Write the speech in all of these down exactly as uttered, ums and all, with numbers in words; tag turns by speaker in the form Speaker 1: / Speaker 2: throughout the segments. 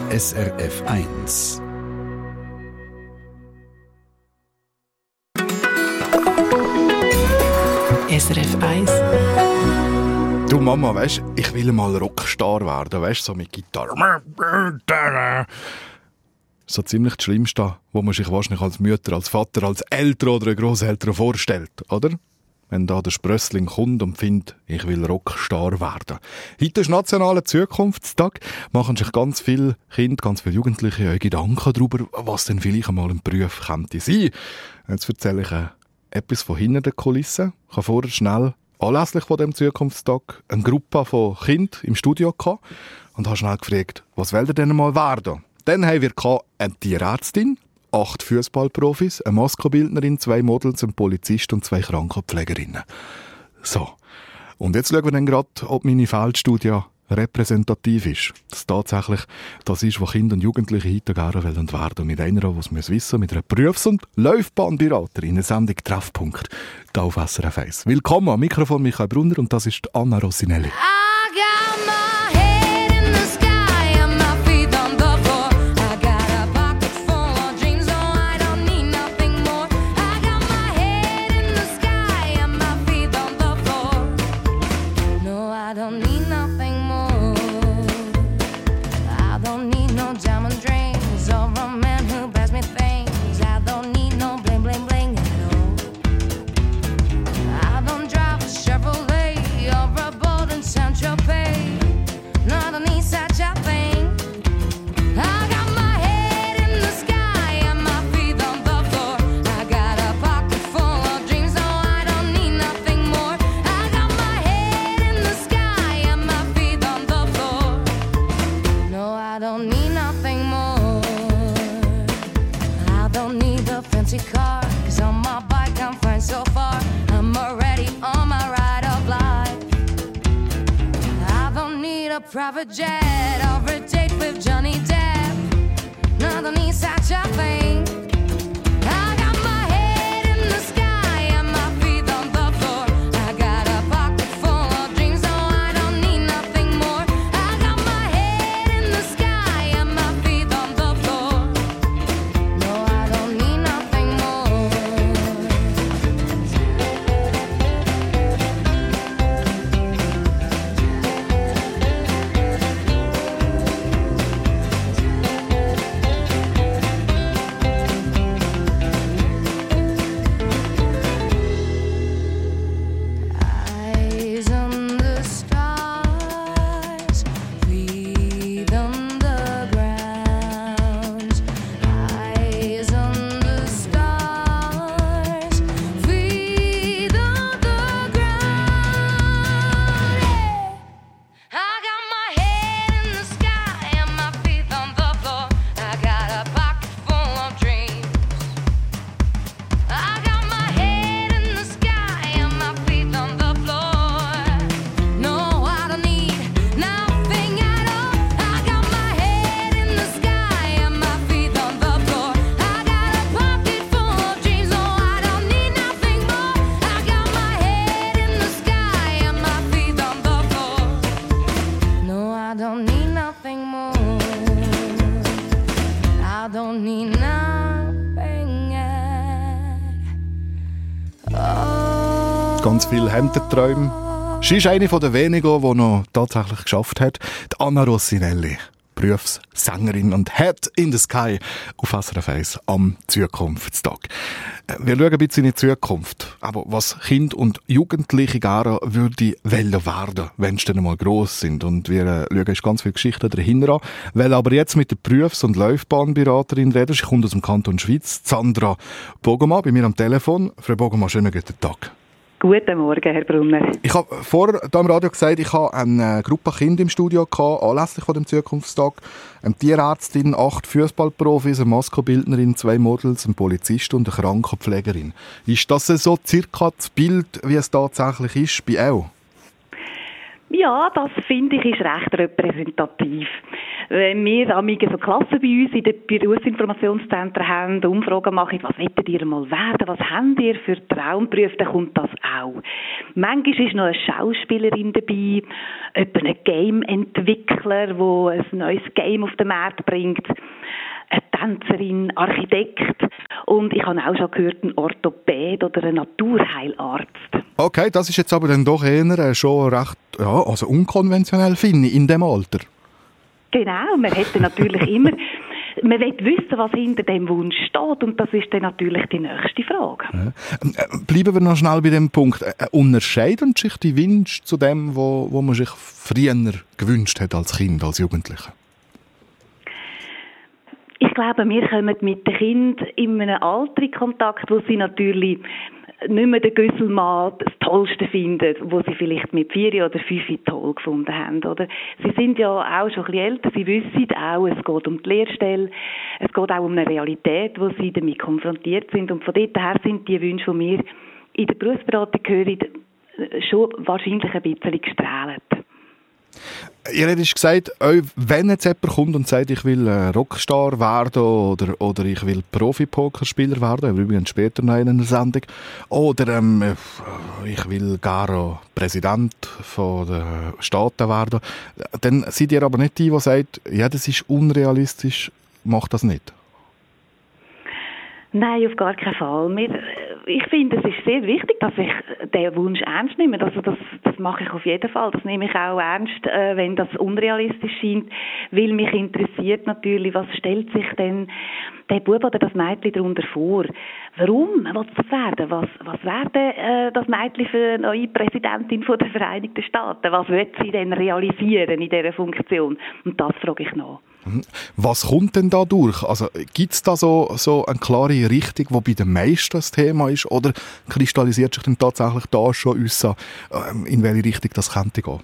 Speaker 1: S R F eins.
Speaker 2: S R F eins.
Speaker 3: Du Mama, weisst, ich will mal Rockstar werden, weisst, so mit Gitarre. So ziemlich das Schlimmste, was man sich wahrscheinlich als Mutter, als Vater, als Eltern oder Grosseltern vorstellt, oder? Wenn da der Sprössling kommt und findet, ich will Rockstar werden. Heute ist nationaler Zukunftstag, machen sich ganz viele Kinder, ganz viele Jugendliche auch Gedanken darüber, was denn vielleicht einmal ein Beruf könnte sein. Jetzt erzähle ich äh, etwas von hinter den Kulissen. Ich habe vorher schnell, anlässlich von dem Zukunftstag, eine Gruppe von Kindern im Studio gehabt und habe schnell gefragt, was wollt ihr denn mal werden? Dann haben wir eine Tierärztin, acht Fußballprofis, eine Maskobildnerin, zwei Models, ein Polizist und zwei Krankenpflegerinnen. So. Und jetzt schauen wir dann gerade, ob meine Feldstudie repräsentativ ist. Das tatsächlich das ist, was Kinder und Jugendliche heute gerne wollen werden. Und mit einer, die es wissen müssen, mit einer Berufs- und Laufbahnberaterin in der Sendung Treffpunkt hier auf S R F eins. Willkommen am Mikrofon Michael Brunner und das ist Anna Rossinelli.
Speaker 4: Private jet or a date with Johnny Depp. No, I don't need such a thing. I got my head in the sky and my feet on the floor. I got a pocket full of dreams, so I don't need nothing more. I got my head in the sky and my feet on the floor. No, I don't need nothing more.
Speaker 3: Ganz viele Hemdenträume. Sie ist eine der wenigen, die noch tatsächlich geschafft hat. Die Anna Rossinelli, Berufssängerin und Head in the Sky auf S R F eins am Zukunftstag. Wir schauen ein bisschen in die Zukunft. Aber was Kinder und Jugendliche gerne würden werden, wenn sie dann mal gross sind. Und wir schauen ganz viele Geschichten dahinter an. Weil aber jetzt mit der Berufs- und Laufbahnberaterin reden. Sie kommt aus dem Kanton Schwyz, Sandra Bogomann, bei mir am Telefon. Frau Bogomann, schönen guten Tag.
Speaker 5: Guten Morgen, Herr Brunner.
Speaker 3: Ich habe vorher hier im Radio gesagt, ich habe eine Gruppe Kinder im Studio gehabt, anlässlich von dem Zukunftstag. Eine Tierärztin, acht Fußballprofis, eine Maskobildnerin, zwei Models, ein Polizist und eine Krankenpflegerin. Ist das so circa das Bild, wie es tatsächlich ist bei euch?
Speaker 5: Ja, das finde ich ist recht repräsentativ. wenn wir amige so Klassen bei uns in den Berufsinformationszentren haben, Umfragen machen, was wollt ihr mal werden, was habt ihr für Traumberufe, dann kommt das auch. Manchmal ist noch eine Schauspielerin dabei, etwa ein Game-Entwickler, der ein neues Game auf den Markt bringt, eine Tänzerin, Architekt und ich habe auch schon gehört, ein Orthopäd oder ein Naturheilarzt.
Speaker 3: Okay, das ist jetzt aber dann doch eher schon recht ja, also unkonventionell, finde ich, in dem Alter.
Speaker 5: Genau, man hätte natürlich immer, man will wissen, was hinter dem Wunsch steht und das ist dann natürlich die nächste Frage.
Speaker 3: Ja. Bleiben wir noch schnell bei dem Punkt. Unterscheiden sich die Wünsche zu dem, wo, wo man sich früher gewünscht hat als Kind, als Jugendliche?
Speaker 5: Ich glaube, wir kommen mit den Kindern in einem Alter in Kontakt, wo sie natürlich nicht mehr den Güsselmann das Tollste finden, wo sie vielleicht mit vier oder fünf toll gefunden haben. Oder? Sie sind ja auch schon ein bisschen älter, sie wissen auch, es geht um die Lehrstelle, es geht auch um eine Realität, wo sie damit konfrontiert sind. Und von dort her sind die Wünsche, die wir in der Berufsberatung hören, schon wahrscheinlich ein bisschen gestrahlt.
Speaker 3: Ihr habt gesagt, wenn jetzt jemand kommt und sagt, ich will Rockstar werden oder, oder ich will Profi-Pokerspieler werden, übrigens später noch in einer Sendung, oder ähm, ich will gar Präsident von der Staaten werden, dann seid ihr aber nicht die, die sagt, ja, das ist unrealistisch, macht das nicht.
Speaker 5: Nein, auf gar keinen Fall. Wir, ich finde, es ist sehr wichtig, dass ich den Wunsch ernst nehme. Also das, das mache ich auf jeden Fall. Das nehme ich auch ernst, wenn das unrealistisch scheint, weil mich interessiert natürlich, was stellt sich denn der Bub oder das Mädchen darunter vor? Warum will es das werden? Was, was wäre äh, das Mädchen für eine neue Präsidentin von der Vereinigten Staaten? Was wird sie denn realisieren in dieser Funktion? Und das frage ich nach.
Speaker 3: Was kommt denn da durch? Also, gibt es da so, so eine klare Richtung, die bei den meisten das Thema ist, oder kristallisiert sich denn tatsächlich da schon uns, in welche Richtung das könnte gehen?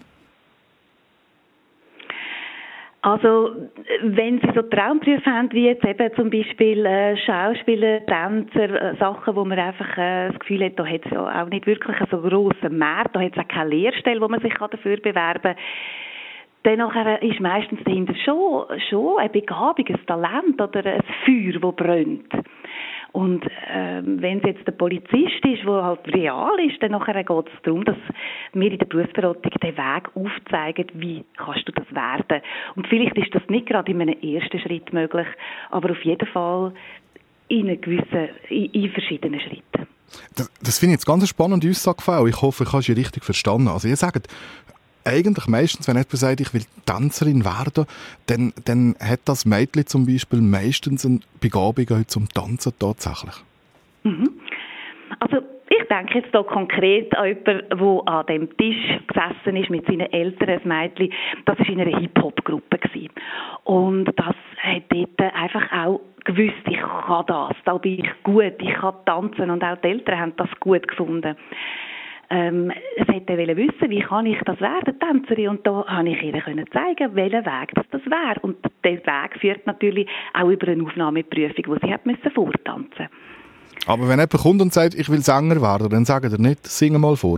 Speaker 5: Also, wenn Sie so Traumberufe haben, wie jetzt eben zum Beispiel äh, Schauspieler, Tänzer, äh, Sachen, wo man einfach äh, das Gefühl hat, da hat es ja auch nicht wirklich so grossen Markt, da hat es auch keine Lehrstelle, wo man sich dafür bewerben kann. Dann nachher ist meistens dahinter schon, schon eine Begabung, ein Talent oder ein Feuer, das brennt. Und ähm, wenn es jetzt der Polizist ist, der halt real ist, dann nachher geht es darum, dass wir in der Berufsberatung den Weg aufzeigen, wie kannst du das werden. Und vielleicht ist das nicht gerade in einem ersten Schritt möglich, aber auf jeden Fall in, einer gewissen, in, in verschiedenen Schritten.
Speaker 3: Das, das finde ich jetzt ganz eine spannende Aussage. Ich hoffe, ich habe sie richtig verstanden. Also ihr sagt, eigentlich meistens, wenn jemand sagt, ich will Tänzerin werden, dann, dann hat das Mädchen zum Beispiel meistens eine Begabung zum Tanzen tatsächlich.
Speaker 5: Mhm. Also ich denke jetzt hier konkret an jemanden, der an dem Tisch gesessen ist mit seinen Eltern, ein Mädchen. Das war in einer Hip-Hop-Gruppe. Und das hat dort einfach auch gewusst, ich kann das, da bin ich gut, ich kann tanzen. Und auch die Eltern haben das gut gefunden. Ähm, es hätte wissen, wie kann ich das werden, Tänzerin, und da konnte ich ihr zeigen, welchen Weg das, das wäre. Und der Weg führt natürlich auch über eine Aufnahmeprüfung, wo sie hat müssen vortanzen.
Speaker 3: Aber wenn jemand kommt und sagt, ich will Sänger werden, dann sagt er nicht, sing mal vor.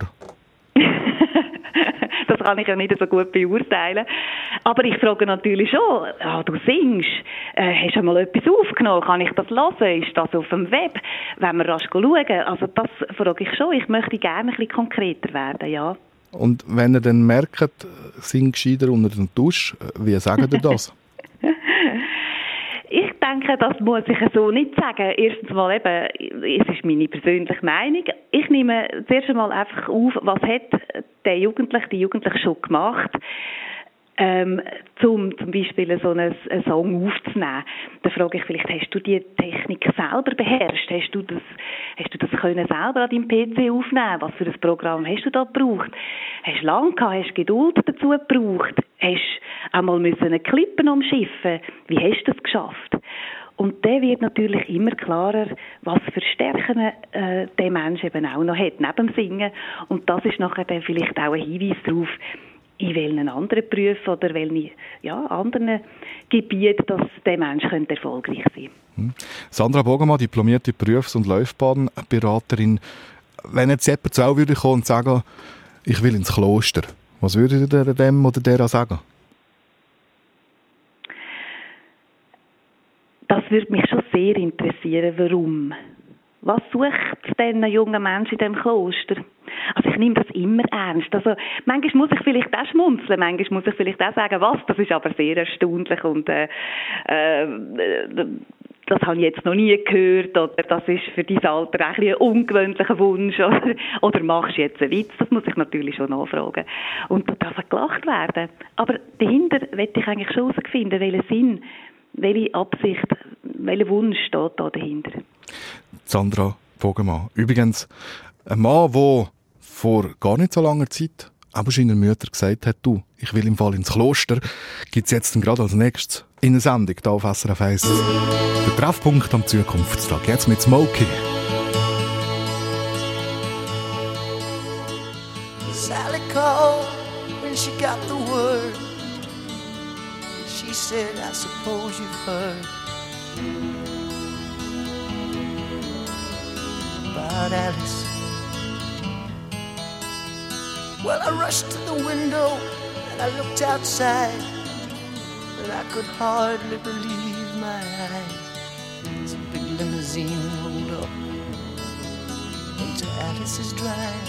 Speaker 5: Das kann ich ja nicht so gut beurteilen. Aber ich frage natürlich schon, ah, du singst, äh, hast du mal etwas aufgenommen, kann ich das hören, ist das auf dem Web, wenn wir rasch schauen? Also das frage ich schon, ich möchte gerne ein bisschen konkreter werden, ja.
Speaker 3: Und wenn ihr dann merkt, sing gescheiter unter den Dusch, wie sagt ihr das?
Speaker 5: Ich denke, das muss ich so nicht sagen. Erstens mal eben, es ist meine persönliche Meinung. Ich nehme zuerst einmal einfach auf, was hat der Jugendliche, die Jugendliche schon gemacht, ähm, um zum Beispiel so einen, einen Song aufzunehmen. Da frage ich vielleicht, hast du die Technik selber beherrscht? Hast du das, hast du das können selber an deinem P C aufnehmen? Was für ein Programm hast du da gebraucht? Hast du lange gehabt? Hast du Geduld dazu gebraucht? Hast du auch mal müssen Klippen umschiffen? Wie hast du das geschafft? Und der wird natürlich immer klarer, was für Stärken äh, der Mensch eben auch noch hat, neben dem Singen. Und das ist nachher dann vielleicht auch ein Hinweis darauf, in welchen anderen Berufen oder welchen ja, anderen Gebieten dass der Mensch könnte erfolgreich sein könnte.
Speaker 3: Sandra Bogemann, diplomierte Berufs- und Laufbahnberaterin. Wenn jetzt jemand zu euch würde kommen und sagen, ich will ins Kloster, was würdet ihr dem oder der sagen?
Speaker 5: würde mich schon sehr interessieren, warum. Was sucht denn ein junger Mensch in diesem Kloster? Also ich nehme das immer ernst. Also manchmal muss ich vielleicht auch schmunzeln, manchmal muss ich vielleicht auch sagen, was, das ist aber sehr erstaunlich und äh, äh, das habe ich jetzt noch nie gehört oder das ist für dein Alter ein, ein ungewöhnlicher Wunsch oder, oder machst du jetzt einen Witz? Das muss ich natürlich schon nachfragen. Und da darf gelacht werden. Aber dahinter möchte ich eigentlich schon herausfinden, welchen Sinn, welche Absicht, welcher Wunsch steht da dahinter.
Speaker 3: Sandra Vogemann. Übrigens, ein Mann, der vor gar nicht so langer Zeit aber seiner Mutter gesagt hat, du, ich will im Fall ins Kloster, gibt es jetzt gerade als nächstes in einer Sendung hier auf S R F eins. Der Treffpunkt am Zukunftstag. Jetzt mit Smokey.
Speaker 2: Sally called when she got the word. She said, I suppose you've heard about Alice. Well, I rushed to the window and I looked outside, but I could hardly believe my eyes as a big limousine rolled up into Alice's drive.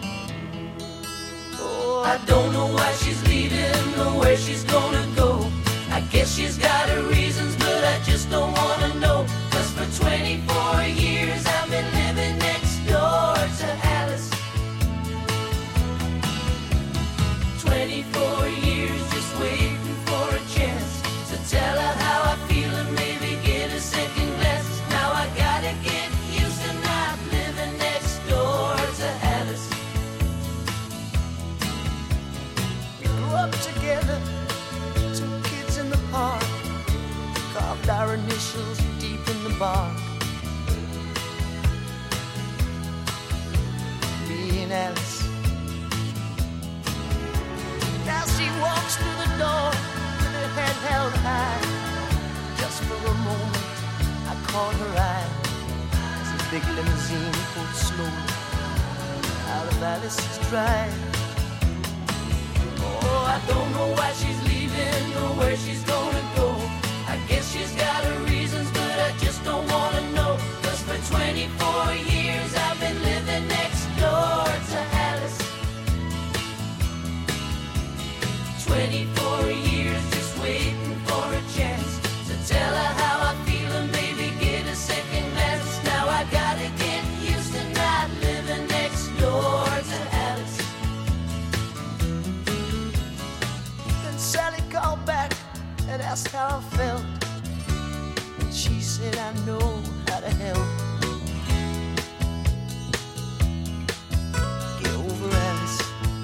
Speaker 2: Oh, I don't know why she's leaving or where she's gonna go. I guess she's got her reasons, but I just don't wanna know. Cause for twenty-four years I've been living next door to Alice. twenty-four years just waiting for a chance to tell her how I feel and maybe get a second glance. Now I gotta get used to not living next door to Alice. We grew up together, two kids in the park, carved our initials deep in the bark. Me and Alice. Now she walks through the door with her head held high. Just for a moment I caught her eye as a big limousine pulled slowly out of Alice's drive. Oh, I don't know why she's leaving or where she's gonna go. I guess she's got her reasons, but I just don't wanna know. Cause for twenty-four years I've been living next door to Alice. twenty-four years just waiting for a chance to tell her how I feel and maybe get a second glance. Now I gotta get used to not living next door to Alice. Then Sally called back and asked how I felt, and she said I know how to help. Get over Alice.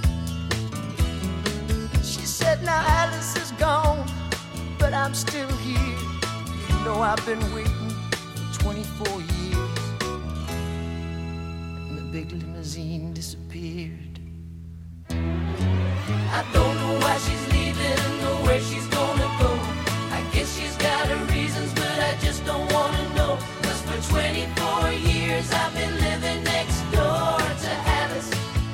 Speaker 2: She said now Alice is gone, but I'm still here. You know I've been waiting for twenty-four years. And the big limousine disappeared. I don't know why she's leaving or where she's gonna go. I guess she's got her reasons, but I just don't wanna know. Cause for twenty-four years I've been living next door to Alice.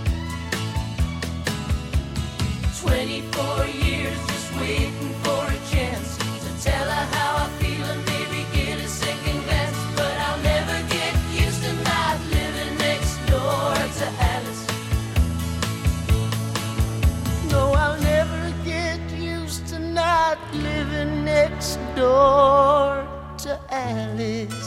Speaker 2: twenty-four years just waiting for a chance to tell her how I feel and maybe get a second glance. But I'll never get used to not living next door to Alice. No, I'll never get used to not living next door to Alice.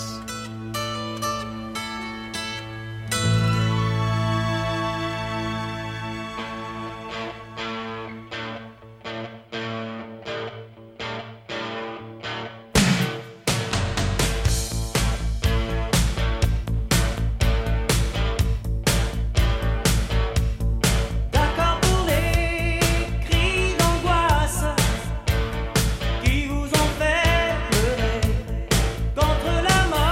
Speaker 6: Qui vous ont fait pleurer contre la mort.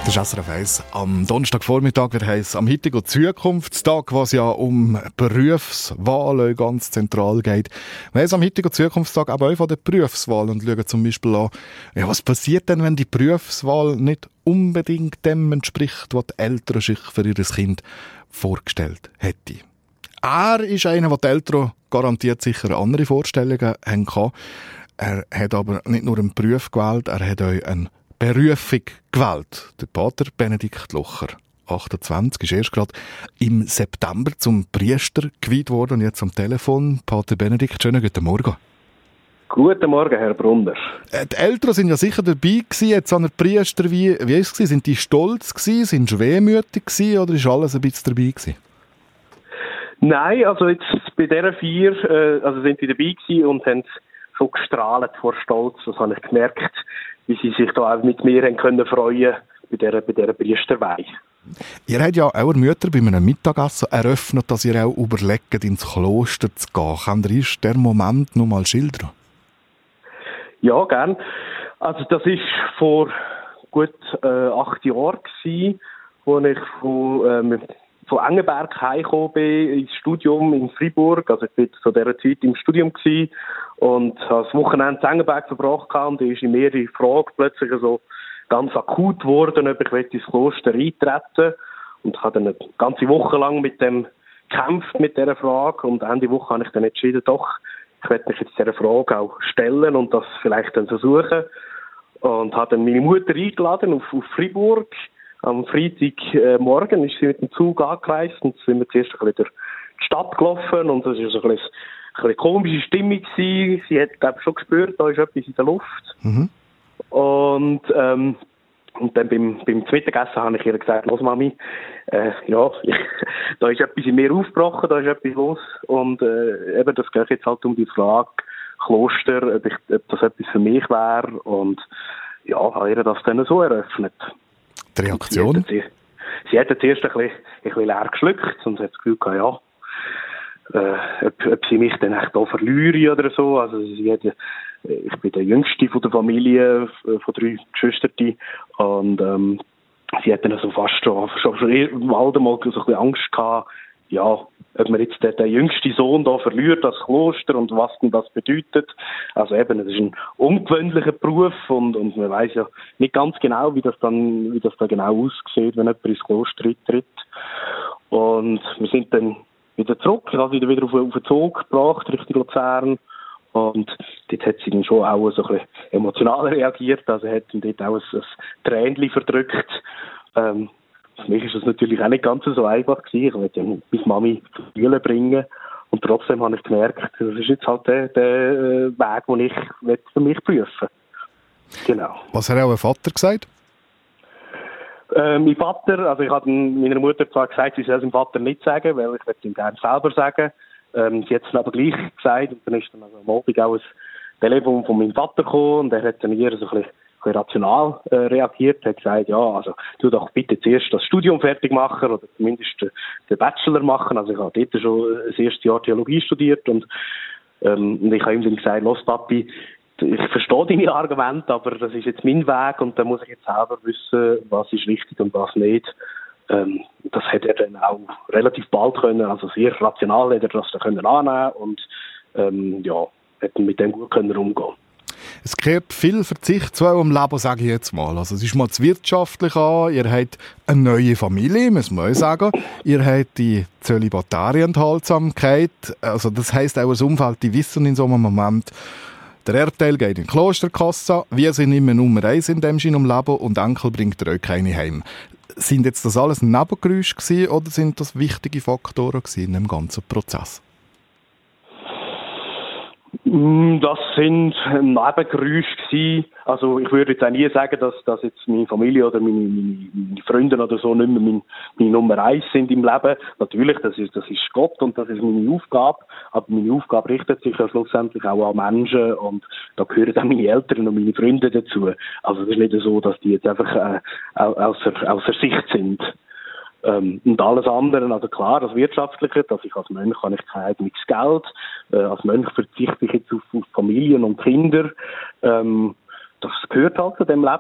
Speaker 3: Das ist S R F eins. Am Donnerstagvormittag wird heiss am heutigen Zukunftstag, was ja um Berufswahlen ganz zentral geht. Wir haben am heutigen Zukunftstag aber auch von der Berufswahl und schauen zum Beispiel an, ja, was passiert denn, wenn die Berufswahl nicht unbedingt dem entspricht, was die Eltern sich für ihr Kind vorgestellt hätten. Er ist einer, der die Eltern garantiert sicher andere Vorstellungen hatten. Er hat aber nicht nur einen Beruf gewählt, er hat auch einen Berufung gewählt. Der Pater Benedikt Locher, achtundzwanzig, ist erst gerade im September zum Priester geweiht worden und jetzt am Telefon. Pater Benedikt, schönen guten Morgen.
Speaker 6: Guten Morgen, Herr Brunner.
Speaker 3: Die Eltern sind ja sicher dabei gewesen, jetzt an der Priester. Wie, wie ist es? Sind die stolz gewesen, sind sie wehmütig gewesen, oder ist alles ein bisschen dabei gewesen?
Speaker 6: Nein, also jetzt bei dieser vier, äh, also sind die dabei gewesen und haben so gestrahlt vor Stolz. Das habe ich gemerkt, wie sie sich da auch mit mir haben können freuen bei dieser, bei dieser Priesterweihe.
Speaker 3: Ihr habt ja eure Mütter bei einem Mittagessen eröffnet, dass ihr auch überlegt, ins Kloster zu gehen. Könnt ihr uns den Moment noch mal schildern?
Speaker 6: Ja, gern. Also das war vor gut äh, acht Jahren gewesen, als ich von, ähm, von Engenberg heimgekommen bin ins Studium in Freiburg. Also ich war zu dieser Zeit im Studium gewesen und habe das Wochenende in Engenberg verbracht und da ist in mir die Frage plötzlich so ganz akut geworden, ob ich ins Kloster eintreten. Und ich habe dann eine ganze Woche lang mit dem gekämpft, mit dieser Frage, und Ende Woche habe ich dann entschieden, doch, ich werde mich jetzt dieser Frage auch stellen und das vielleicht dann versuchen. Und habe dann meine Mutter eingeladen auf, auf Freiburg. Am Freitagmorgen ist sie mit dem Zug angereist und sind wir zuerst ein bisschen durch die Stadt gelaufen und das war so ein bisschen eine komische Stimmung gewesen. Sie hat, glaube ich, schon gespürt, da ist etwas in der Luft. Mhm. Und, ähm, und dann beim, beim Mittagessen habe ich ihr gesagt, los Mami, äh, ja, ich, da ist etwas in mir aufgebrochen, da ist etwas los. Und äh, eben, das geht jetzt halt um die Frage Kloster, ob, ich, ob das etwas für mich wäre. Und ja, habe ihr das dann so eröffnet.
Speaker 3: Die Reaktion?
Speaker 6: Sie, sie hat jetzt erst ein bisschen, ein bisschen leer geschluckt und hat das Gefühl gehabt, ja, Äh, ob, ob sie mich dann echt hier verlieren oder so. Also sie hat, ich bin der Jüngste von der Familie, von drei Geschwistern, und ähm, sie hat dann also fast schon, schon, schon mal so ein bisschen Angst gehabt, ja, ob man jetzt den, den jüngsten Sohn da verliert, das Kloster, und was denn das bedeutet. Also eben, es ist ein ungewöhnlicher Beruf und, und man weiss ja nicht ganz genau, wie das dann, wie das da genau aussieht, wenn jemand ins Kloster eintritt. Und wir sind dann wieder zurück, ich habe sie wieder auf, auf den Zug gebracht, Richtung Luzern. Und dort hat sie dann schon auch so ein bisschen emotional reagiert, also hat dann dort auch ein, ein Tränchen verdrückt. Ähm, für mich ist das natürlich auch nicht ganz so einfach gewesen. Ich wollte ja meine Mami zur Schule bringen. Und trotzdem habe ich gemerkt, das ist jetzt halt der, der Weg, den ich für mich prüfen. Genau.
Speaker 3: Was hat auch ein Vater gesagt?
Speaker 6: Äh, mein Vater, also ich habe meiner Mutter zwar gesagt, sie soll es dem Vater nicht sagen, weil ich es ihm gerne selber sagen. Ähm, sie hat es aber gleich gesagt, und dann ist dann also am Abend auch ein Telefon von meinem Vater gekommen und er hat dann ihr so ein bisschen, ein bisschen rational äh, reagiert, hat gesagt, ja, also tu doch bitte zuerst das Studium fertig machen oder zumindest den, den Bachelor machen. Also ich habe dort schon das erste Jahr Theologie studiert und, ähm, und ich habe ihm dann gesagt, los Papi, ich verstehe deine Argumente, aber das ist jetzt mein Weg und da muss ich jetzt selber wissen, was ist richtig und was nicht. Ähm, das hat er dann auch relativ bald können, also sehr rational hat er das dann können annehmen und ähm, ja, hat mit dem gut können umgehen.
Speaker 3: Es gibt viel Verzicht zu eurem Leben, sage ich jetzt mal. Also es ist mal das Wirtschaftliche an, ihr habt eine neue Familie, muss man auch sagen. Ihr habt die zölibatäre Enthaltsamkeit, also das heisst auch das Umfeld, die wissen in so einem Moment, der Erdteil geht in die Klosterkasse, wir sind immer Nummer eins in dem Schein im Leben und Enkel bringt euch keine heim. Sind jetzt das alles Nebengeräusche gewesen, oder sind das wichtige Faktoren gewesen in dem ganzen Prozess?
Speaker 6: Das sind Nebengeräusche gewesen. Also ich würde jetzt auch nie sagen, dass, dass jetzt meine Familie oder meine, meine, meine Freunde oder so nicht mehr meine, meine Nummer eins sind im Leben. Natürlich, das ist, das ist Gott und das ist meine Aufgabe. Aber meine Aufgabe richtet sich ja schlussendlich auch an Menschen und da gehören auch meine Eltern und meine Freunde dazu. Also es ist nicht so, dass die jetzt einfach äh, außer, außer Sicht sind. Ähm, und alles andere, also klar, das Wirtschaftliche, dass ich als Mönch habe ich kein eigenes Geld, äh, als Mönch verzichte ich jetzt auf, auf Familien und Kinder, ähm, das gehört halt zu dem Leben,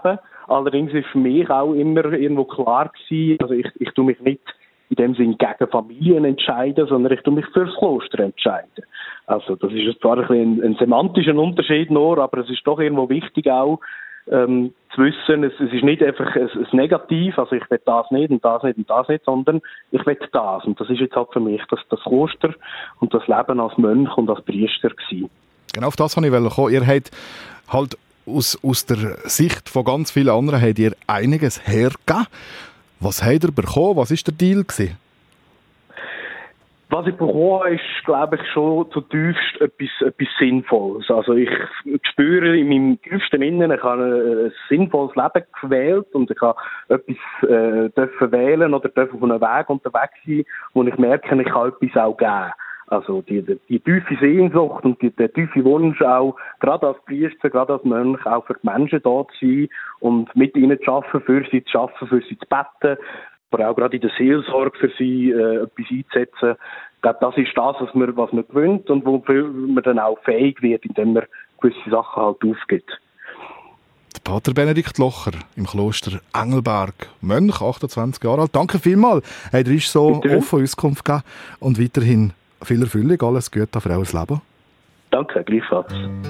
Speaker 6: Allerdings ist für mich auch immer irgendwo klar gewesen, also ich, ich tue mich nicht in dem Sinn gegen Familien entscheiden, sondern ich tue mich fürs Kloster entscheiden. Also das ist zwar ein, bisschen ein, ein semantischer Unterschied nur, aber es ist doch irgendwo wichtig auch, ähm, zu wissen, es, es ist nicht einfach ein, ein Negativ, also ich will das nicht und das nicht und das nicht, sondern ich will das. Und das ist jetzt halt für mich das, das Kloster und das Leben als Mönch und als Priester gewesen.
Speaker 3: Genau auf das wollte ich kommen. Ihr habt halt aus, aus der Sicht von ganz vielen anderen habt ihr einiges hergegeben. Was habt ihr bekommen? Was war der Deal gewesen?
Speaker 6: Was ich bekomme, ist, glaube ich, schon zutiefst etwas, etwas Sinnvolles. Also ich spüre in meinem tiefsten Inneren, ich habe ein, ein sinnvolles Leben gewählt und ich habe etwas äh, dürfen wählen oder dürfen auf einem Weg unterwegs sein, wo ich merke, ich kann etwas auch geben. Also die, die, die tiefe Sehnsucht und die, der tiefe Wunsch auch, gerade als Priester, gerade als Mönch, auch für die Menschen da zu sein und mit ihnen zu arbeiten, für sie zu arbeiten, für sie zu beten, aber auch gerade in der Seelsorge für sie äh, etwas einzusetzen. Ich glaube, das ist das, was man, was man gewöhnt und wofür man dann auch fähig wird, indem man gewisse Sachen halt aufgibt.
Speaker 3: Der Pater Benedikt Locher im Kloster Engelberg, Mönch, achtundzwanzig Jahre alt. Danke vielmals, hat er so Bitte? offen Auskunft gegeben und weiterhin viel Erfüllung, alles Gute für euer Leben.
Speaker 6: Danke, gleichfalls.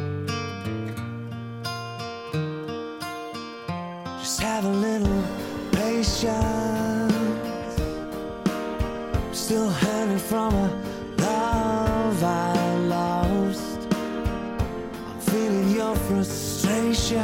Speaker 2: Just have a little patience. I'm still hanging from a love I lost. I'm feeling your frustration.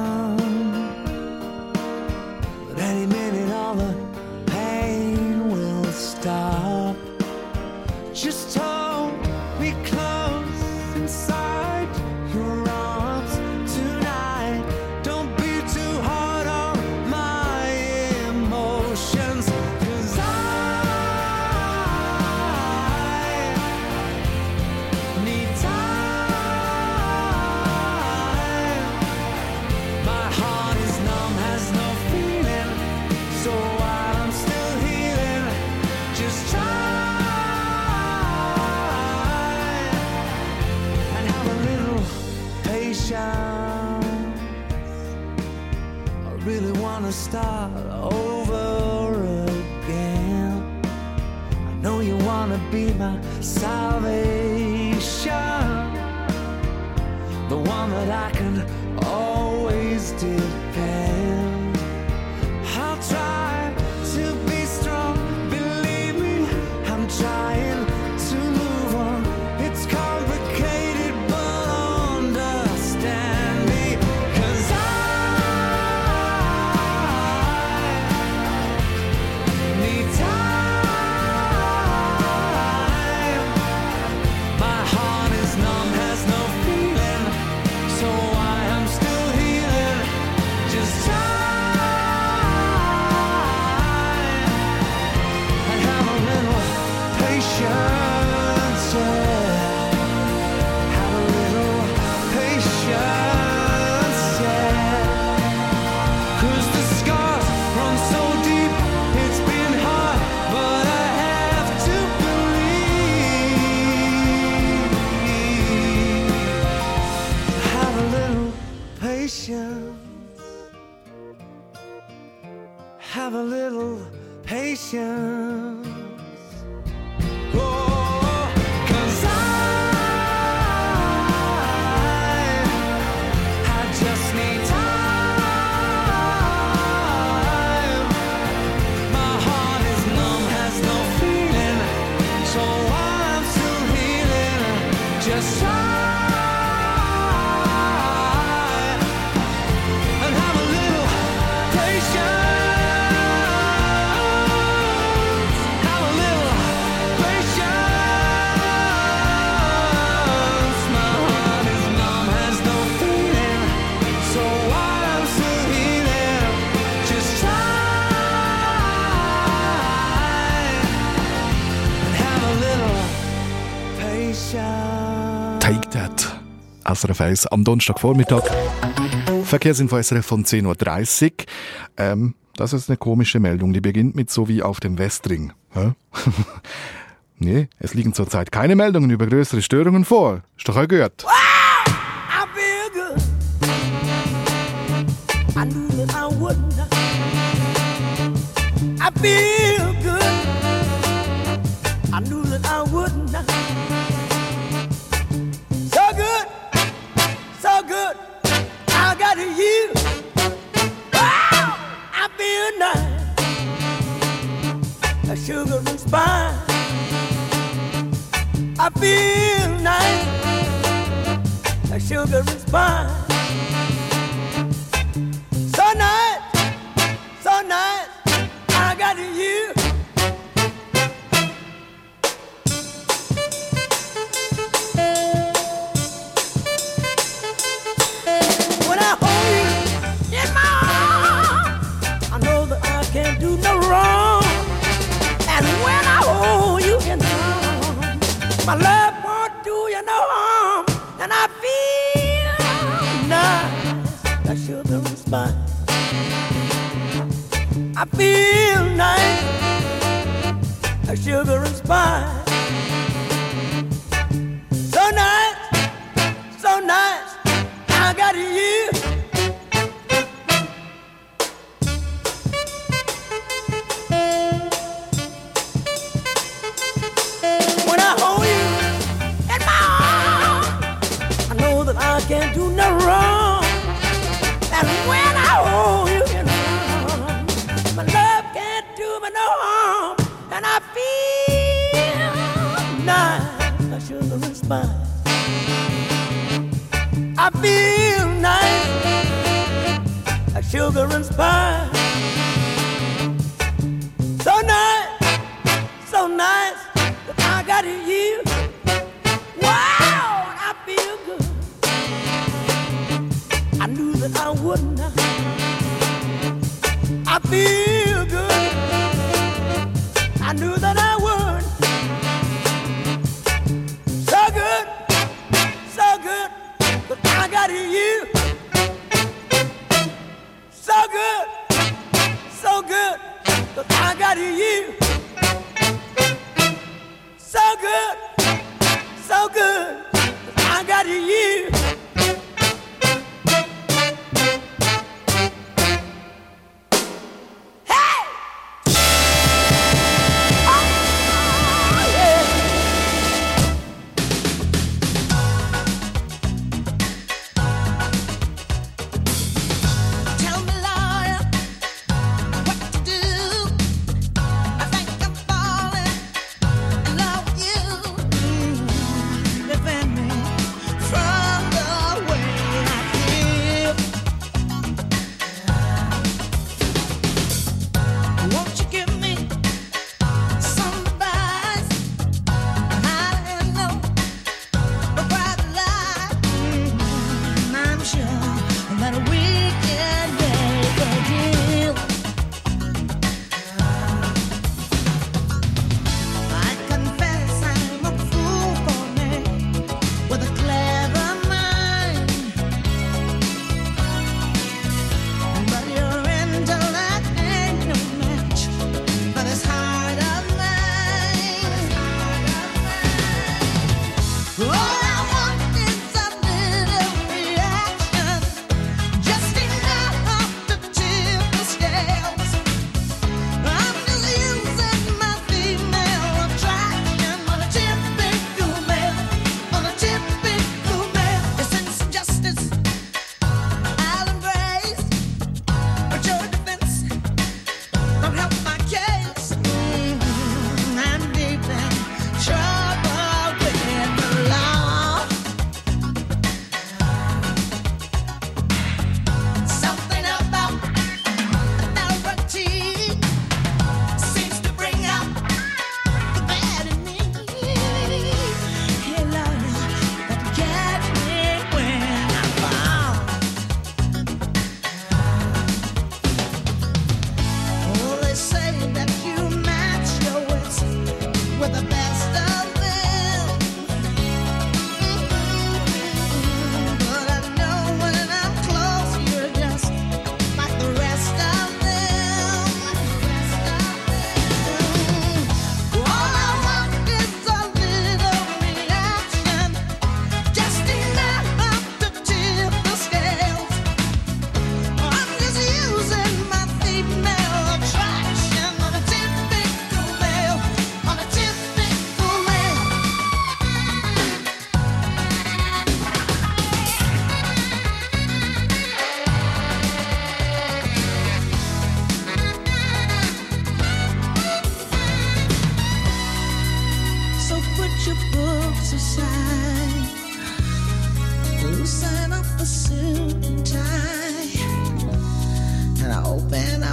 Speaker 2: But any minute all the pain will stop. Just hold me close inside your arms tonight. Don't be too hard on my emotions, 'cause I need time. My heart is numb, has no feeling, so while I'm still healing, just try. I really wanna start over again. I know you wanna be my salvation, the one that I can always depend. I'll try to be strong, believe me, I'm trying to move on. It's complicated, but understand me, 'cause I need time. My heart is numb, has no feeling, so I am still healing. Just time and have a little patience, yeah. Have a little patience, yeah. 'Cause the scars run so deep, it's been hard, but I have to believe. Have a little patience. Have a little patience. Oh, 'cause I, I just need time. My heart is numb, has no feeling, so I'm still healing. Just try and have a little patience. Have a little patience. My heart is numb, has no feeling, so I'm still healing. Just try and have a little patience.
Speaker 3: Take that. S R F eins am Donnerstagvormittag. Verkehrsinfo S R F von zehn Uhr dreißig. Ähm, das ist eine komische Meldung. Die beginnt mit so wie auf dem Westring. Hä? Nee, es liegen zurzeit keine Meldungen über größere Störungen vor. Ist doch auch gut.
Speaker 2: I feel good. I I knew that I wouldn't. I feel good. I knew that I wouldn't. So good, so good. I got you. Wow, I feel nice. A sugar and spice. I feel nice. A sugar and spice. So nice, so nice. I got you. When I hold you in my arms, I know that I can't do no wrong. And when I hold you in my arms, my love won't do you no harm. And I feel nice, like sugar and spice. I feel nice, like sugar and spice. So nice, so nice, I got you. When I hold you in my arms, I know that I can't do no wrong. And when I hold you in my arms, my love can't do me no harm. And I feel nice, like sugar and spice. I feel nice, like sugar and spice. So nice, so nice, that I got you. Wow, I feel good. I knew that I wouldn't. I feel good. I knew that I would. So good, so good, but I got you. So good, so good, but I got you. So good, so good, but I got you.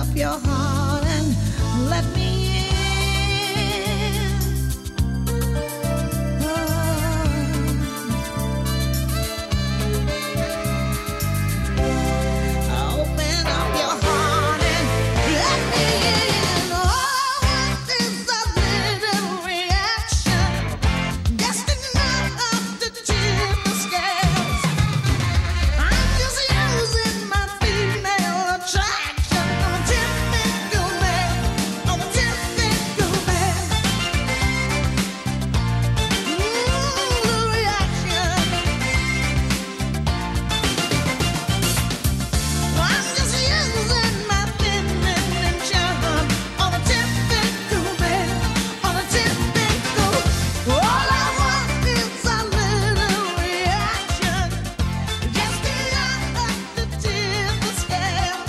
Speaker 7: up your heart and let me in. Oh. Open up your heart and let me in. Oh, what is a little reaction? Just enough to tip the scales. I'm just using my female attraction. I'm a typical man. I'm a typical man. Ooh, the reaction. I'm just using my feminine charm. I'm a typical man. I'm a typical. All I want is a little reaction. Just enough to tip the scale.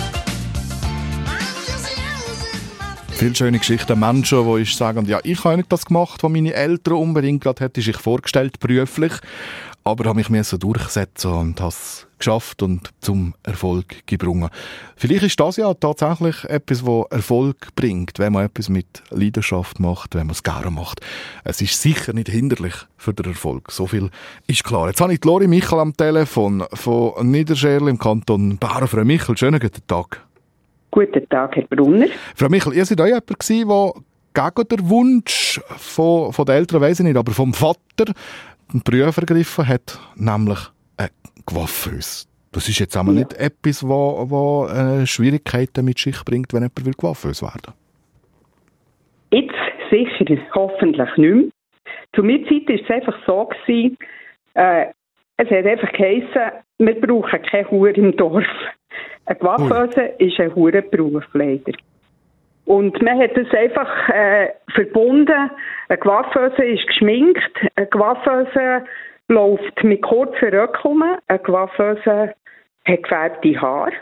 Speaker 7: I'm just using my
Speaker 3: Viele schöne Geschichten. Menschen, die ich sagen, ja, ich habe nicht das gemacht, was meine Eltern unbedingt gerade hätten sich vorgestellt, beruflich. Aber habe mich mir so durchgesetzt und habe es geschafft und zum Erfolg gebracht. Vielleicht ist das ja tatsächlich etwas, das Erfolg bringt, wenn man etwas mit Leidenschaft macht, wenn man es gerne macht. Es ist sicher nicht hinderlich für den Erfolg. So viel ist klar. Jetzt habe ich die Lori Michel am Telefon von Niederscherl im Kanton Bern. Frau Michel, schönen guten Tag.
Speaker 8: Guten Tag, Herr Brunner.
Speaker 3: Frau Michel, ihr seid auch jemand gewesen, der gegen den Wunsch von, von den Eltern, weiss ich nicht, aber vom Vater den Beruf ergriffen hat, nämlich eine Coiffeuse. Das ist jetzt einmal
Speaker 8: Ja.
Speaker 3: nicht etwas, wo, wo äh, Schwierigkeiten mit sich bringt, wenn jemand will Coiffeuse werden.
Speaker 8: Jetzt sicher, hoffentlich nicht mehr. Zu meiner Zeit war es einfach so, gewesen, äh, es hat einfach geheissen, wir brauchen keine Hure im Dorf. Eine Coiffeuse ist ein Hurenberuf, leider. Und man hat es einfach äh, verbunden. Eine Coiffeuse ist geschminkt, eine Coiffeuse läuft mit kurzen Röcken rum, eine Coiffeuse hat gefärbte Haare.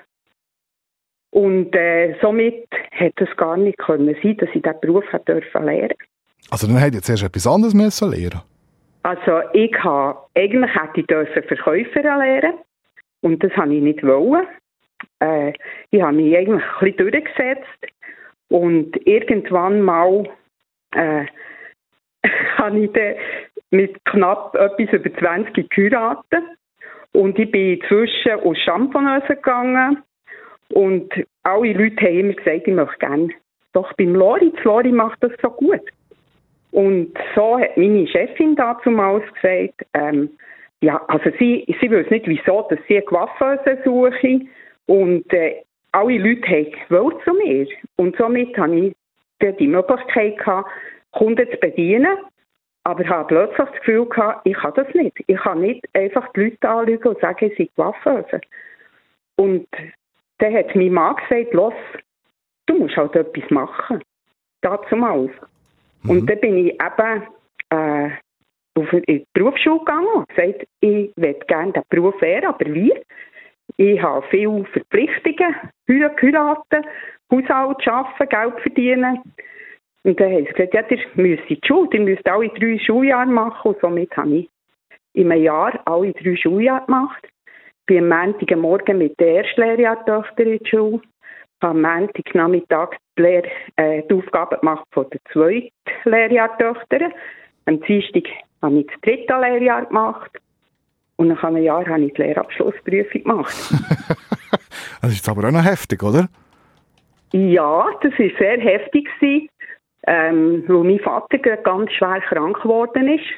Speaker 8: Und äh, somit hätte es gar nicht können sein, dass ich diesen Beruf hätte dürfen lernen.
Speaker 3: Also dann hätte jetzt erst etwas anderes müssen lernen.
Speaker 8: Also ich habe, eigentlich hätte ich dürfen Verkäuferin lernen und das habe ich nicht wollen. Äh, ich habe mich eigentlich ein bisschen durchgesetzt und irgendwann mal äh, habe ich dann mit knapp etwas über zwanzig geheiratet und ich bin inzwischen aus Champagneuse gegangen und alle Leute haben immer gesagt, ich möchte gerne doch beim Lori, das Lori macht das so gut. Und so hat meine Chefin damals gesagt, ähm, ja, also sie, sie weiß nicht wieso, dass sie eine Coiffeuse suche. Und äh, alle Leute wollten zu mir. Und somit hatte ich dann die Möglichkeit gehabt, Kunden zu bedienen. Aber ich hatte plötzlich das Gefühl gehabt, ich kann das nicht. Ich kann nicht einfach die Leute anlügen und sagen, ich sei Coiffeuse. Und dann hat mein Mann gesagt, los, du musst halt etwas machen. Dazumals. Mhm. Und dann bin ich eben äh, auf die Berufsschule gegangen und gesagt, ich möchte gerne den Beruf lernen, aber wie? Ich habe viele Verpflichtungen, heiraten, Haushalt arbeiten, Geld verdienen. Und dann haben sie gesagt, ja, ihr müsst in die Schule, ihr müsst alle drei Schuljahre machen. Und somit habe ich in einem Jahr alle drei Schuljahre gemacht. Ich bin am Montagmorgen mit der ersten Lehrjahrtochter in die Schule. Am Montagnachmittag die, Lehr- äh, die Aufgaben gemacht von der zweiten Lehrjahrtochter. Am Dienstag habe ich das dritte Lehrjahr gemacht. Und nach einem Jahr habe ich die Lehrabschlussprüfung gemacht.
Speaker 3: Das ist jetzt aber auch noch heftig, oder?
Speaker 8: Ja, das war sehr heftig, ähm, weil mein Vater ganz schwer krank geworden ist.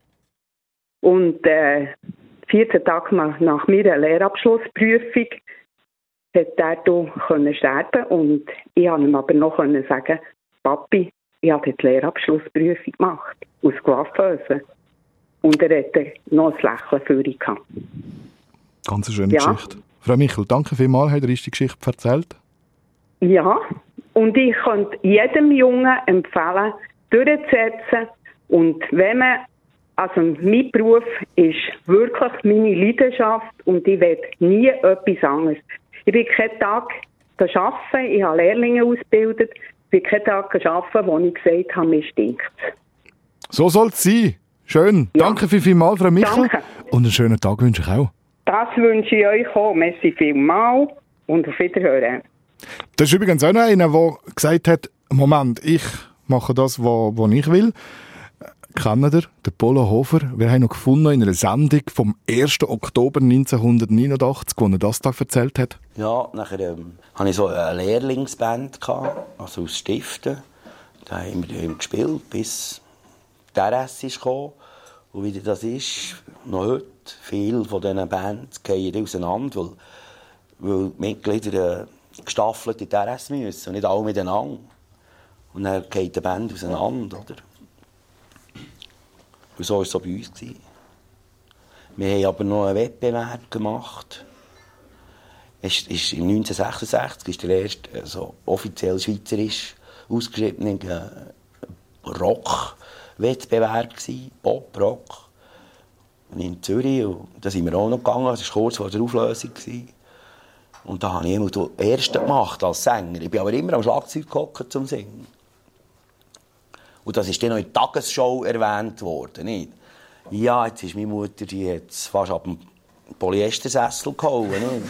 Speaker 8: Und äh, vierzehn Tage nach meiner Lehrabschlussprüfung hat er da sterben und ich konnte ihm aber noch sagen, Papi, ich habe die Lehrabschlussprüfung gemacht, aus Coiffeuse. Und er hatte noch ein Lächeln für ihn gehabt.
Speaker 3: Ganz eine schöne
Speaker 8: Ja.
Speaker 3: Geschichte. Frau Michel, danke vielmals, habt ihr die Geschichte erzählt?
Speaker 8: Ja, und ich könnte jedem Jungen empfehlen, durchzusetzen. Und wenn man, also mein Beruf ist wirklich meine Leidenschaft und ich werde nie etwas anderes. Ich bin keinen Tag arbeiten, ich habe Lehrlinge ausgebildet, ich bin keinen Tag arbeiten, wo ich gesagt habe, mir stinkt.
Speaker 3: So soll es sein. Schön.
Speaker 8: Ja.
Speaker 3: Danke viel, vielmals, Frau Michel.
Speaker 8: Danke.
Speaker 3: Und einen schönen Tag wünsche ich auch.
Speaker 8: Das wünsche ich euch auch. Merci vielmals und auf Wiederhören.
Speaker 3: Das ist übrigens auch noch einer, der gesagt hat, Moment, ich mache das, was ich will. Kennt ihr den Polo Hofer? Wir haben ihn noch gefunden in einer Sendung vom ersten Oktober neunzehnhundertneunundachtzig, wo er das da erzählt hat.
Speaker 9: Ja, nachher ähm, hatte ich so eine Lehrlingsband, gehabt, also aus Stiften. Da haben wir gespielt, bis der R S ist gekommen. Und wie das ist, noch heute, viele von diesen Bands gehen auseinander, weil, weil die Mitglieder äh, gestaffelt in die R S müssen und nicht alle miteinander. Und dann geht die Band auseinander, oder? Und so war es auch bei uns. Wir haben aber noch einen Wettbewerb gemacht. Es ist im neunzehnhundertsechsundsechzig war der erste also offiziell schweizerisch ausgeschriebene Rock-Wettbewerb, Pop-Rock. In Zürich, und da sind wir auch noch gegangen, das war kurz vor der Auflösung. Und da habe ich immer den Ersten gemacht als Sänger. Ich bin aber immer am Schlagzeug gehockt zum Singen. Und das ist dann noch in der Tagesshow erwähnt worden, nicht? Ja, jetzt ist meine Mutter die jetzt fast ab dem Polyestersessel gehauen, nicht?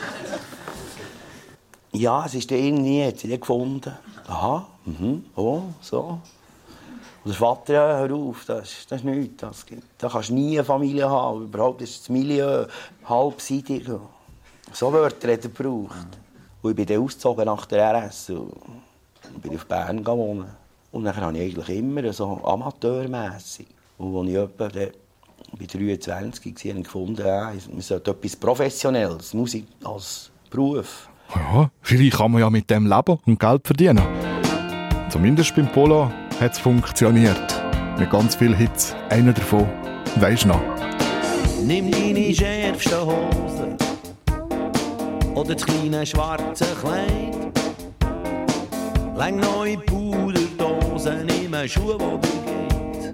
Speaker 9: Ja, es ist dann irgendwie, hat sie gefunden. Aha, mhm, oh, so. Und der Vater, ja, hör auf, das, das ist nichts. Das, da kannst du nie eine Familie haben. Überhaupt ist das Milieu halbseitig. So Wörter hat er gebraucht. Und ich bin dann ausgezogen nach der R S und bin auf Bern gewohnt. Und dann habe ich eigentlich immer so amateurmässig. Und als ich etwa bei dreiundzwanzig war, habe ich gefunden, ja, man sollte etwas Professionelles, Musik als Beruf.
Speaker 3: Ja, vielleicht kann man ja mit dem leben und Geld verdienen. Zumindest beim Polo hat es funktioniert. Mit ganz vielen Hits. Einer davon, weisst du noch?
Speaker 10: Nimm deine schärfsten Hosen oder das kleine schwarze Kleid. Läng neue Puderdosen, nimm Schuhe, wo dir geht.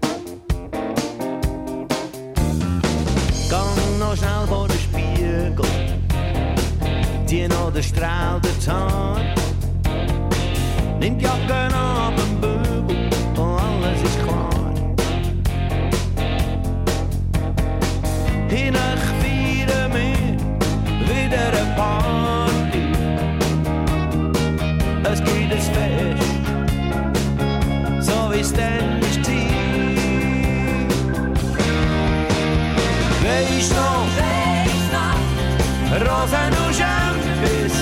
Speaker 10: Geh noch schnell vor den Spiegel, zieh noch den Strahl durchs Haar. Nimm die Jacke ab dem Bügel und alles ist klar. Hinach feiern wir wieder eine Party. Es gibt ein Fest, so wie es dann ist Zeit. Weisst noch, Rosen und Champis,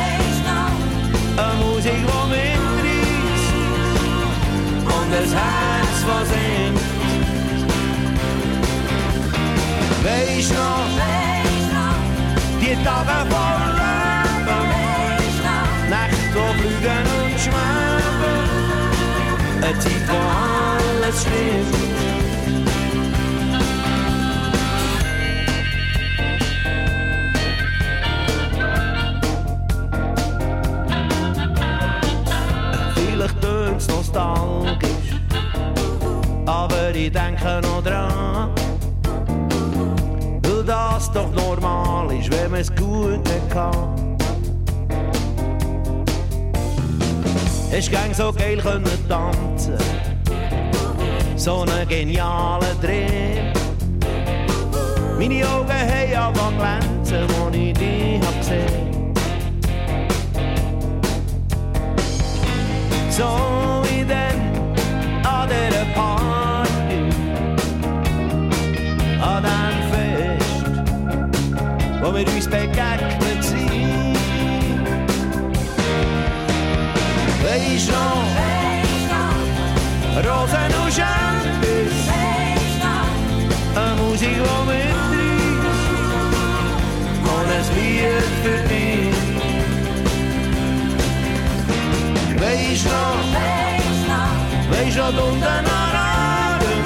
Speaker 10: eine Musik, die mitreißt und das Herz, das singt. Weisst noch, die Tage voll Leben, Nächte, die fliegen und schweben, eine Zeit, wo alles stimmt. Vielleicht tönt's nostalgisch, aber ich denke noch dran, weil das doch normal ist, wenn man es gut kann. Es ging so geil können tanzen, so einen genialen Dreh. Meine Augen haben angefangen glänzen, als ich dich hab gesehen. So wie dann an dieser Party, an diesem Fest, wo wir uns begegnet sind. Weisst noch, Rosen und Champis, eine Musik, die mitreißt und ein Lied für dich. Weisst noch, weisst noch, unten an Abend,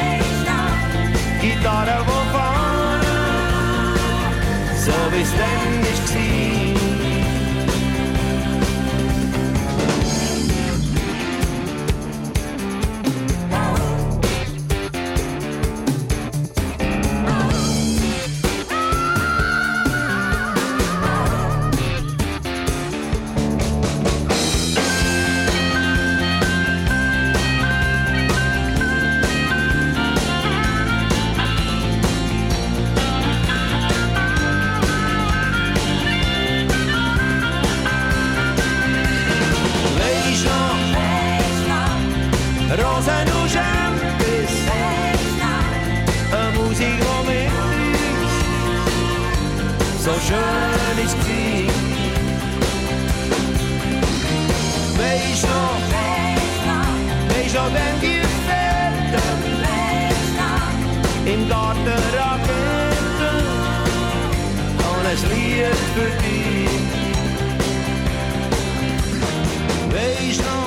Speaker 10: Gitarre, die fahren, so wie es dann war. schön ist gewesen. Weisst noch, weisst noch, wenn die Felder im Garten Raketen und ein Lied für dich. Weisst noch,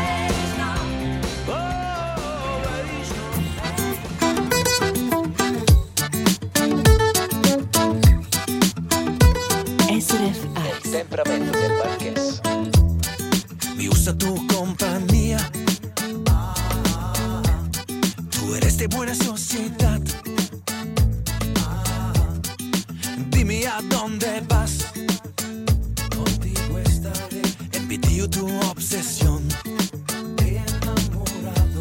Speaker 11: S R F eins.
Speaker 2: Temperamento del Marqués.
Speaker 10: me gusta tu compañía. Tú eres de buena sociedad. Dime a dónde vas. Contigo estaré. Envidio tu obsesión. Te he enamorado.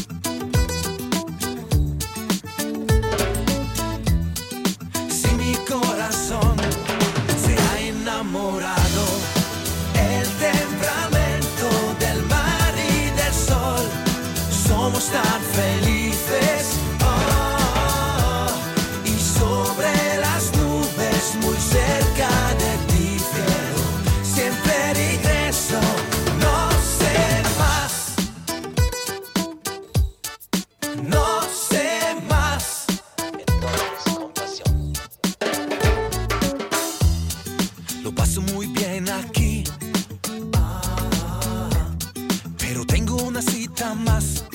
Speaker 10: Si mi corazón se ha enamorado, el temperamento del mar y del sol, somos tan felices. Oh, y sobre las nubes, muy cerca de ti, cielo, siempre regreso. No sé más, no sé más.
Speaker 2: Entonces, compasión.
Speaker 10: Lo paso muy bien aquí, ah, pero tengo una cita más.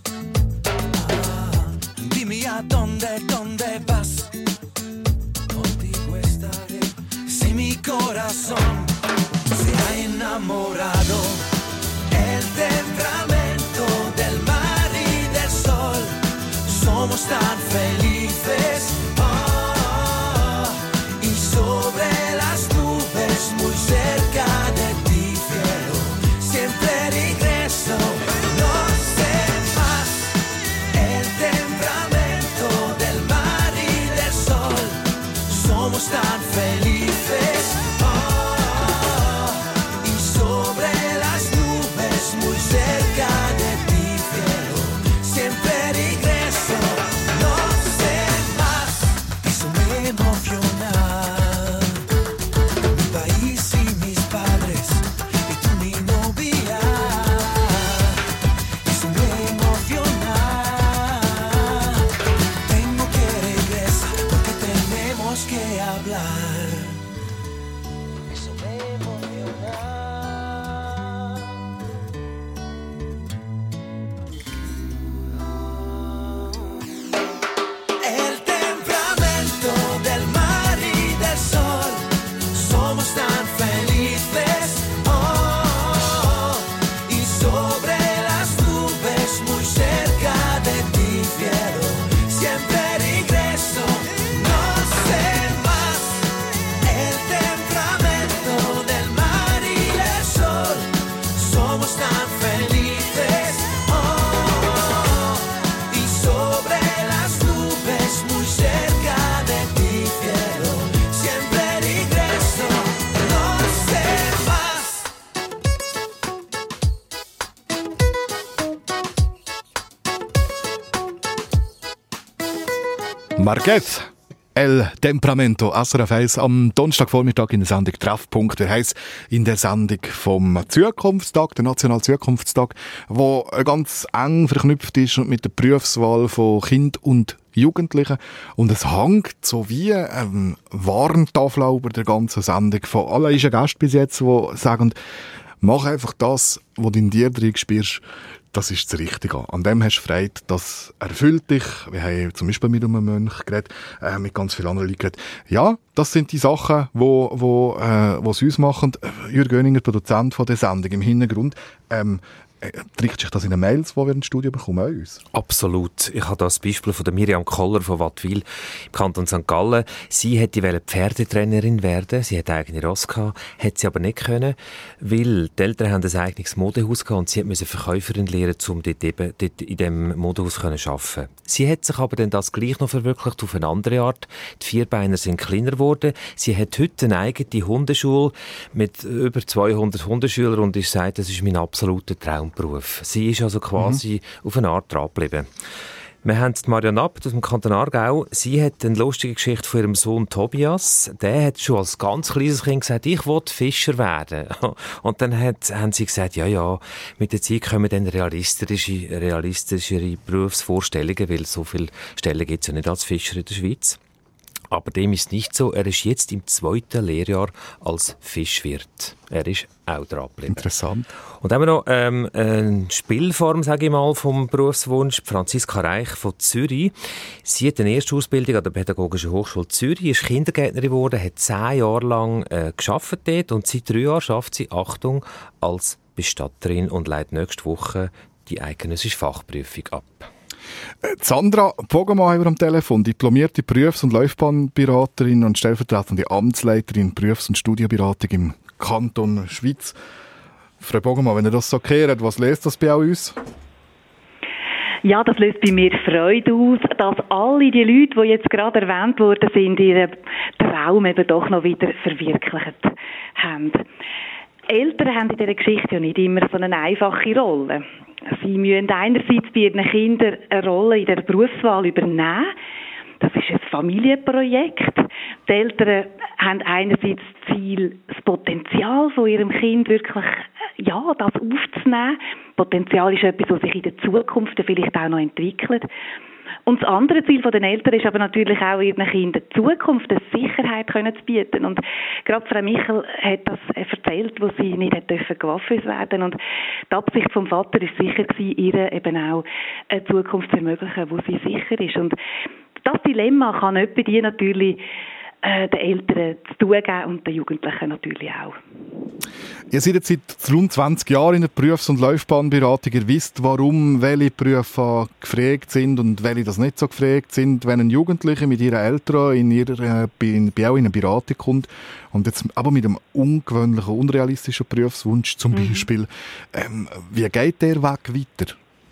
Speaker 10: Ah, dime a dónde, dónde vas. Contigo estaré. Si mi corazón se ha enamorado, el temperamento del mar y del sol, somos tan felices. Oh, y sobre las nubes, muy cerca de ti, cielo, siempre regreso. No sé más, el temperamento del mar y del sol, somos tan felices. Oh, y sobre las nubes, muy cerca de ti, cielo, siempre regreso. No sé más, eso me emociona. Mi país y mis padres, y tú mi novia. Eso me emociona. Tengo que regresar porque tenemos que hablar. Eso me emociona. El temperamento del mar y del sol, somos tan felices. Oh, y sobre las nubes, muy cerca de ti, cielo, siempre regreso. No sé más, el temperamento del mar y del sol, somos tan felices. Oh, y sobre las nubes, muy cerca de ti, cielo, siempre regreso. No sé más.
Speaker 3: Marquez, El Temperamento, S R F eins am Donnerstagvormittag in der Sendung Treffpunkt. Wir heißen in der Sendung vom Zukunftstag, der Nationalen Zukunftstag, wo ganz eng verknüpft ist mit der Berufswahl von Kind und Jugendlichen. Und es hängt so wie eine Warntafel über der ganzen Sendung von allen Gästen bis jetzt, die sagen, mach einfach das, was du in dir drin spürst. Das ist das Richtige. An dem hast du Freude, das erfüllt dich. Wir haben zum Beispiel mit einem Mönch geredet, äh, mit ganz vielen anderen Leuten geredet. Ja, das sind die Sachen, die wo, wo, äh, wo es uns machen. Jürgen Göninger, Produzent von der Sendung, im Hintergrund. Ähm, Trifft sich das in den Mails, die wir ins Studio bekommen, an uns?
Speaker 12: Absolut. Ich habe das Beispiel von der Miriam Koller von Wattwil im Kanton Sankt Gallen. Sie hätte Pferdetrainerin werden. Sie hatte eigene Ross gehabt, hätte sie aber nicht können, weil die Eltern haben ein eigenes Modehaus gehabt und sie musste Verkäuferin lernen, um dort eben dort in diesem Modehaus zu arbeiten. Sie hat sich aber dann das gleich noch verwirklicht auf eine andere Art. Die Vierbeiner sind kleiner geworden. Sie hat heute eine eigene Hundeschule mit über zweihundert Hundeschülern und ich sage, das ist mein absoluter Traumberuf. Sie ist also quasi mhm. auf eine Art dran geblieben. Wir haben die Marianne Abt aus dem Kanton Aargau. Sie hat eine lustige Geschichte von ihrem Sohn Tobias. Der hat schon als ganz kleines Kind gesagt, ich will Fischer werden. Und dann hat, haben sie gesagt, ja, ja, mit der Zeit kommen dann realistische, realistischere Berufsvorstellungen, weil so viele Stellen gibt es ja nicht als Fischer in der Schweiz. Aber dem ist nicht so. Er ist jetzt im zweiten Lehrjahr als Fischwirt. Er ist auch dran geblieben.
Speaker 3: Interessant.
Speaker 12: Und dann haben wir noch ähm, eine Spielform, sage ich mal, vom Berufswunsch. Franziska Reich von Zürich. Sie hat eine erste Ausbildung an der Pädagogischen Hochschule Zürich, ist Kindergärtnerin geworden, hat zehn Jahre lang äh, gearbeitet dort und seit drei Jahren schafft sie, Achtung, als Bestatterin und leitet nächste Woche die eidgenössische Fachprüfung ab.
Speaker 3: Sandra Vogemann haben wir am Telefon, diplomierte Berufs- und Laufbahnberaterin und stellvertretende Amtsleiterin Berufs- und Studienberatung im Kanton Schweiz. Frau Vogemann, wenn ihr das so kehrt, was löst das bei uns?
Speaker 5: Ja, das löst bei mir Freude aus, dass alle die Leute, die jetzt gerade erwähnt worden sind, ihren Traum eben doch noch wieder verwirklicht haben. Eltern haben in dieser Geschichte ja nicht immer so eine einfache Rolle. Sie müssen einerseits bei ihren Kindern eine Rolle in der Berufswahl übernehmen. Das ist ein Familienprojekt. Die Eltern haben einerseits das Ziel, das Potenzial von ihrem Kind wirklich, ja, das aufzunehmen. Potenzial ist etwas, das sich in der Zukunft vielleicht auch noch entwickelt. Und das andere Ziel der Eltern ist aber natürlich auch, ihren Kindern Zukunft, eine Sicherheit können zu bieten. Und gerade Frau Michel hat das erzählt, wo sie nicht gewaffnet werden. Und die Absicht vom Vater war sicher gewesen, ihr eben auch eine Zukunft zu ermöglichen, wo sie sicher ist. Und das Dilemma kann etwa die natürlich äh, den Eltern zu tun geben und den Jugendlichen natürlich auch.
Speaker 3: Ihr seid jetzt seit rund zwanzig Jahren in der Berufs- und Laufbahnberatung. Ihr wisst, warum welche Berufe gefragt sind und welche das nicht so gefragt sind. Wenn ein Jugendlicher mit ihren Eltern in ihrer, in, bei auch in eine Beratung kommt und jetzt aber mit einem ungewöhnlichen, unrealistischen Berufswunsch zum mhm. Beispiel, ähm, wie geht der Weg weiter?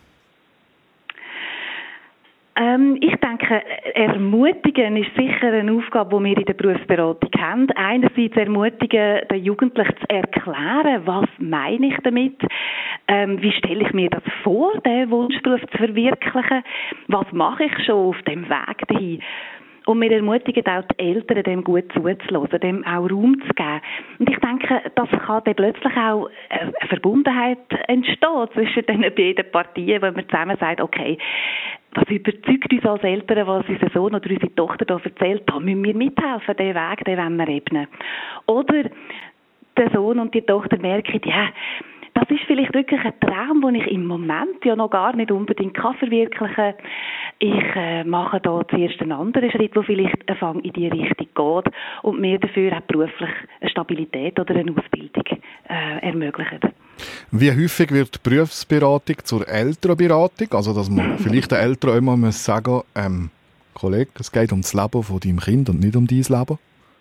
Speaker 5: Ähm, ich denke, ermutigen ist sicher eine Aufgabe, die wir in der Berufsberatung haben. Einerseits ermutigen, den Jugendlichen zu erklären, was meine ich damit, ähm, wie stelle ich mir das vor, den Wunschberuf zu verwirklichen, was mache ich schon auf dem Weg dahin. Und wir ermutigen auch die Eltern, dem gut zuzuhören, dem auch Raum zu geben. Und ich denke, das kann dann plötzlich auch eine Verbundenheit entstehen zwischen den beiden Partien, wo man zusammen sagt, okay, was überzeugt uns als Eltern, was unser Sohn oder unsere Tochter da erzählt, da müssen wir mithelfen, den Weg, den wollen wir ebnen. Oder der Sohn und die Tochter merken, ja, das ist vielleicht wirklich ein Traum, den ich im Moment ja noch gar nicht unbedingt kann verwirklichen kann. Ich äh, mache da zuerst einen anderen Schritt, der vielleicht ein Fang in die Richtung geht und mir dafür auch beruflich eine Stabilität oder eine Ausbildung äh, ermöglicht.
Speaker 3: Wie häufig wird die Berufsberatung zur Elternberatung? Also, dass man vielleicht den Eltern immer muss sagen, ähm, Kollege, es geht um das Leben von deinem Kind und nicht um dein Leben?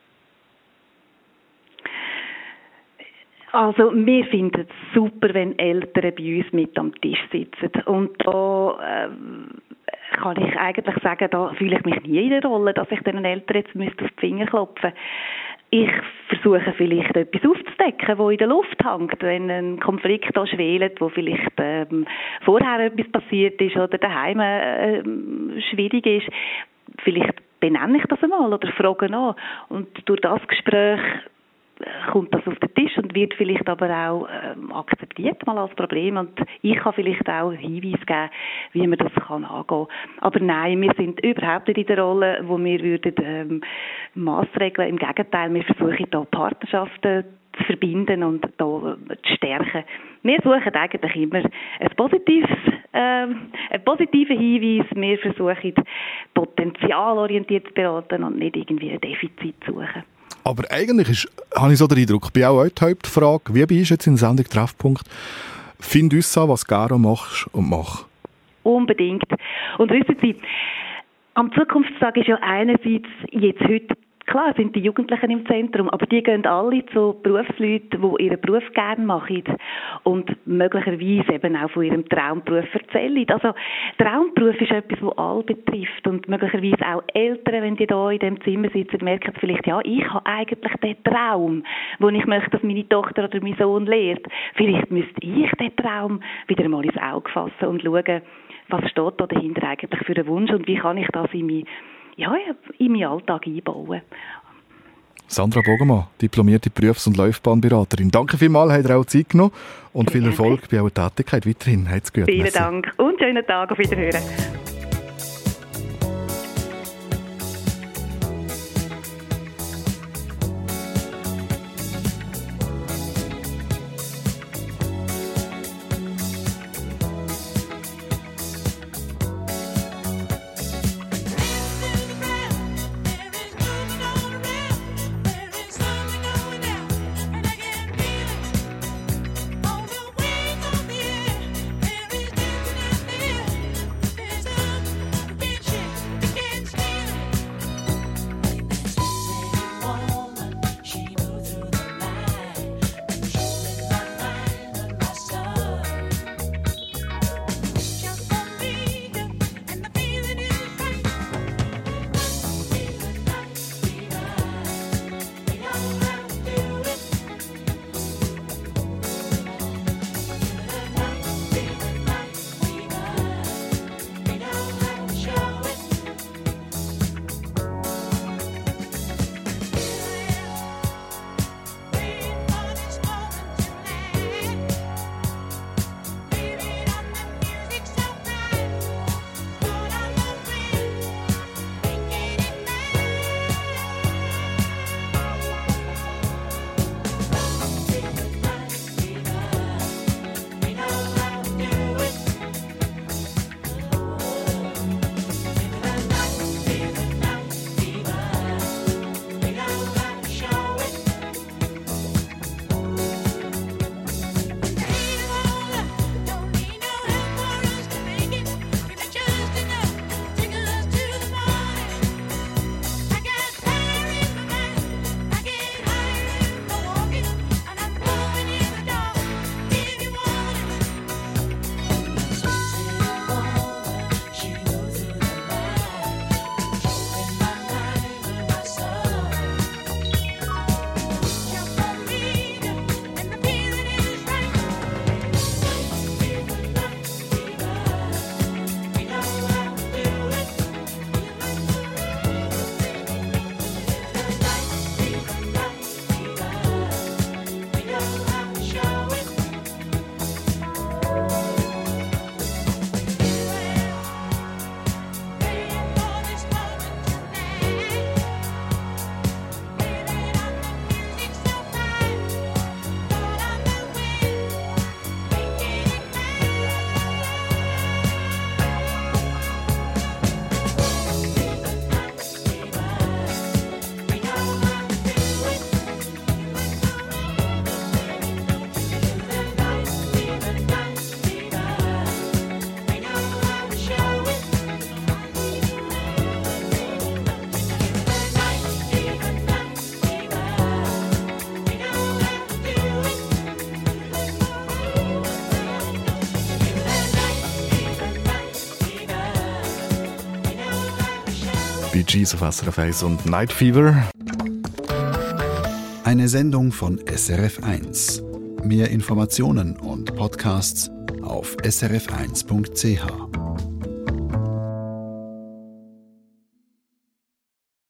Speaker 5: Also, wir finden es super, wenn Eltern bei uns mit am Tisch sitzen. Und da äh, kann ich eigentlich sagen, da fühle ich mich nie in der Rolle, dass ich den Eltern jetzt müsste auf die Finger klopfen müsste. Ich versuche vielleicht etwas aufzudecken, das in der Luft hängt, wenn ein Konflikt da schwelt, wo vielleicht ähm, vorher etwas passiert ist oder daheim äh, schwierig ist. Vielleicht benenne ich das einmal oder frage nach. Und durch das Gespräch kommt das auf den Tisch und wird vielleicht aber auch ähm, akzeptiert mal als Problem und ich kann vielleicht auch Hinweise geben, wie man das kann angehen. Aber nein, wir sind überhaupt nicht in der Rolle, wo wir würden ähm, Massregeln. Im Gegenteil, wir versuchen da Partnerschaften zu verbinden und da zu stärken. Wir suchen eigentlich immer ein positives, ähm, einen positiven Hinweis. Wir versuchen potenzialorientiert zu beraten und nicht irgendwie ein Defizit zu suchen.
Speaker 3: Aber eigentlich ist, habe ich so den Eindruck, bei auch heute die Hauptfrage, wie bist du jetzt in der Sendung Treffpunkt? Find uns an, was du gerne machst und mach. Unbedingt.
Speaker 5: Und wissen Sie, am Zukunftstag ist ja einerseits jetzt heute, klar sind die Jugendlichen im Zentrum, aber die gehen alle zu Berufsleuten, die ihren Beruf gerne machen und möglicherweise eben auch von ihrem Traumberuf erzählen. Also Traumberuf ist etwas, das alle betrifft und möglicherweise auch Eltern, wenn die da in dem Zimmer sitzen, merken vielleicht, ja, ich habe eigentlich den Traum, wo ich möchte, dass meine Tochter oder mein Sohn lehrt. Vielleicht müsste ich den Traum wieder mal ins Auge fassen und schauen, was steht da dahinter eigentlich für einen Wunsch und wie kann ich das in, mein, ja, in meinen Alltag einbauen.
Speaker 3: Sandra Bogemann, diplomierte Berufs- und Laufbahnberaterin. Danke vielmals, habt ihr auch Zeit genommen und viel Erfolg bei eurer Tätigkeit weiterhin. Habt's gut.
Speaker 5: Vielen
Speaker 3: Merci.
Speaker 5: Dank und schönen Tag, auf Wiederhören.
Speaker 3: Bee Gees auf S R F eins und Night Fever.
Speaker 1: Eine Sendung von S R F eins. Mehr Informationen und Podcasts auf s r f eins punkt c h.